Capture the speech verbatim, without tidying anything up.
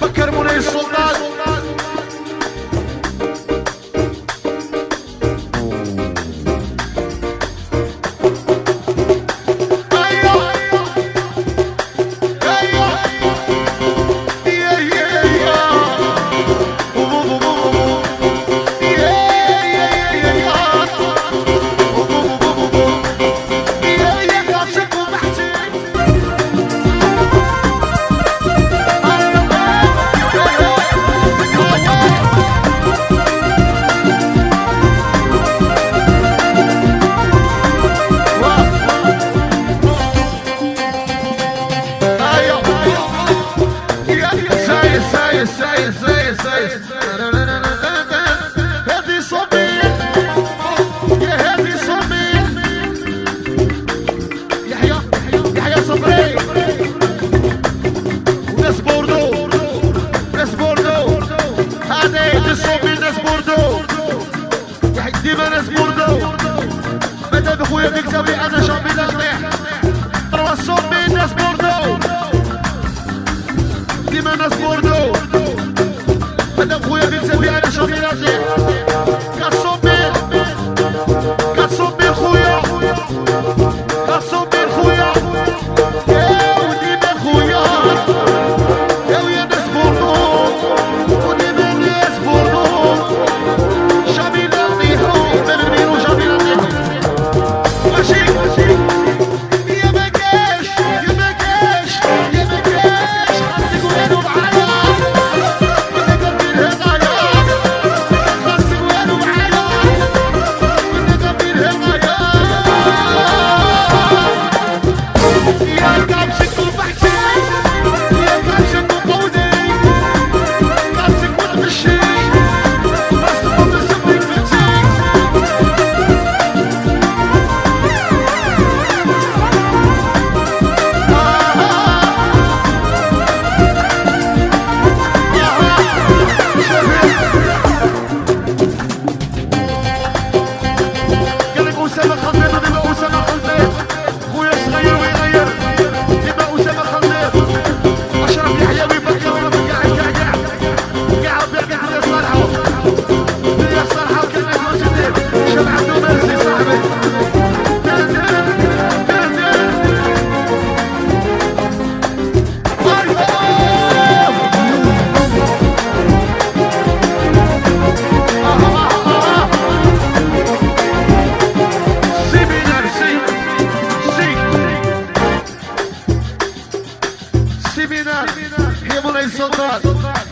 كرموني السلطان. هذي صبيح يا هذي صبيح يحيى يحيى صبري وناس بوردو ناس بوردو هذي الصبي ناس بوردو يحيى ديما ناس بوردو مادام خويا بيكتبي انا شامبي نصلح ترى الصبي ناس بوردو ديما ناس بوردو مادام خويا بيكتبي انا شامبي نصلح كتصبي كتصبي خويا كتصبي خويا يا وديما خويا يا ويا ناس بوردو وديما ناس بوردو شامبي نصلحو ما نرميلو شامبي نصلحو ماشي ماشي يا ما كاش يا ما كاش يا ما كاش خاصك والو معايا وانا قلبي الهدايا خاصك والو معايا وانا قلبي الهدايا يا كابشك وبحكي يا كابشك وقودي كابشك وتمشي بس ما تصبرك بنتي قالك أسامة خليط ديما أسامة خليط خويا صغير ويغير ديما أسامة خليط أشرف يحيى ويبكر ويبكر قاعد قاعد قاعد قاعد قاعد يا صالحة يا صالحة وكلمة وجديد شبع عبدو مرسي صاحبي سيبينا يا مولاي السلطان